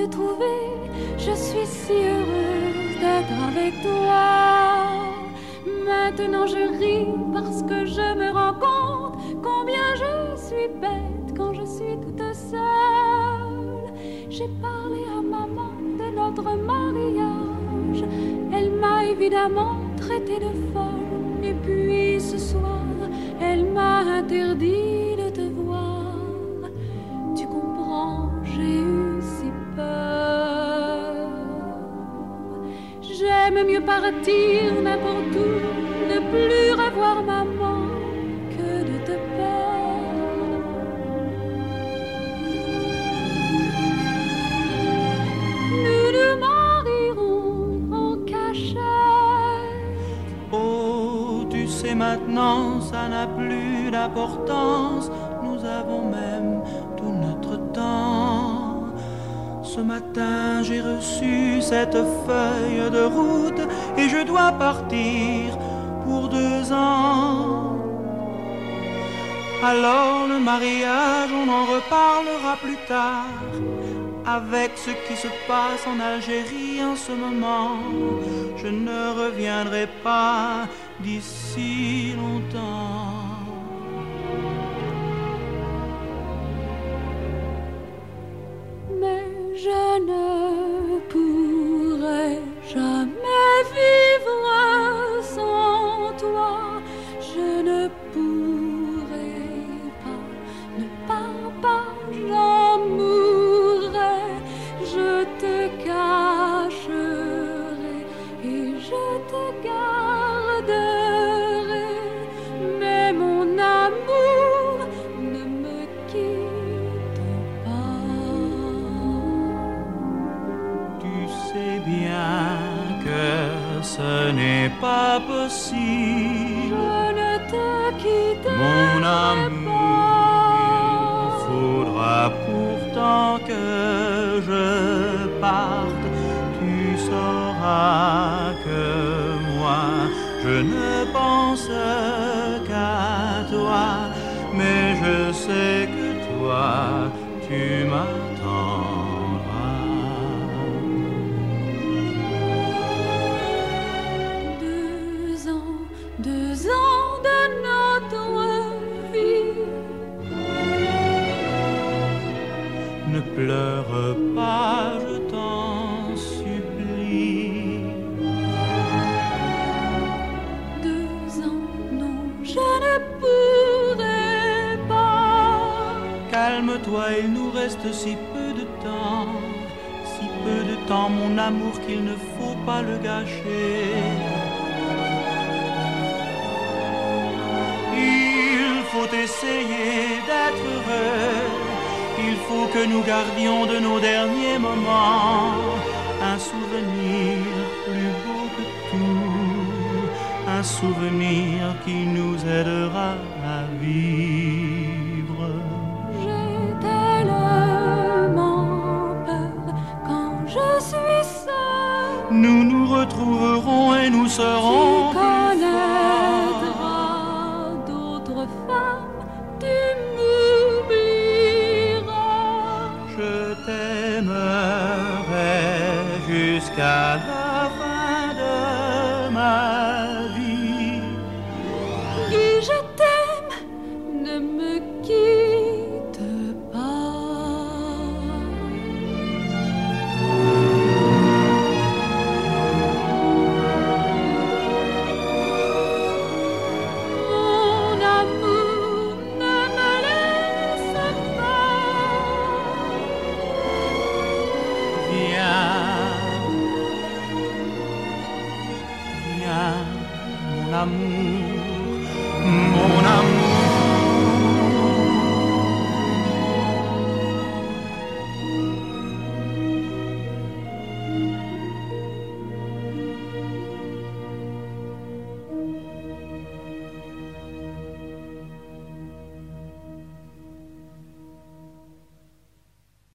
te trouver. Je suis si heureuse d'être avec toi. Maintenant je ris parce que je me rends compte combien je suis bête quand je suis toute seule. J'ai parlé à maman de notre mariage. Elle m'a évidemment traité de folle. Et puis ce soir, elle m'a interdit de te voir. Tu comprends, j'ai eu si peur. J'aime mieux partir n'importe où, ne plus revoir maman que de te perdre. Nous nous marierons en cachette. Oh, tu sais maintenant, ça n'a plus d'importance. Nous avons même tout notre temps. Ce matin, j'ai reçu cette feuille de route et je dois partir pour 2 ans. Alors le mariage, on en reparlera plus tard. Avec ce qui se passe en Algérie en ce moment, je ne reviendrai pas d'ici longtemps. Mais je ne pourrai jamais vivre sans toi. Je ne pourrai pas, ne pars pas, j'en mourrai. Je te cacherai et je te garderai. Mais mon amour, ne me quitte pas. Tu sais bien que ce n'est pas possible. Je ne te quitterai Mon amour, il faudra pourtant que je parte. Tu sauras que moi, je ne pense qu'à toi. Mais je sais que toi, tu m'attendras. 2 ans de notre vie. Ne pleure pas, je t'en supplie. 2 ans, non, je ne pourrai pas. Calme-toi, il nous reste si peu de temps. Si peu de temps, mon amour, qu'il ne faut pas le gâcher. Il faut essayer d'être heureux. Il faut que nous gardions de nos derniers moments un souvenir plus beau que tout, un souvenir qui nous aidera à vivre. J'ai tellement peur quand je suis seule. Nous nous retrouverons et nous serons Tu connaîtras d'autres femmes, tu m'oublieras. Je t'aimerai jusqu'à la fin de ma vie. Et je t'aime, ne me quitte pas. Mon amour, ne me laisse pas. Viens, viens, mon amour.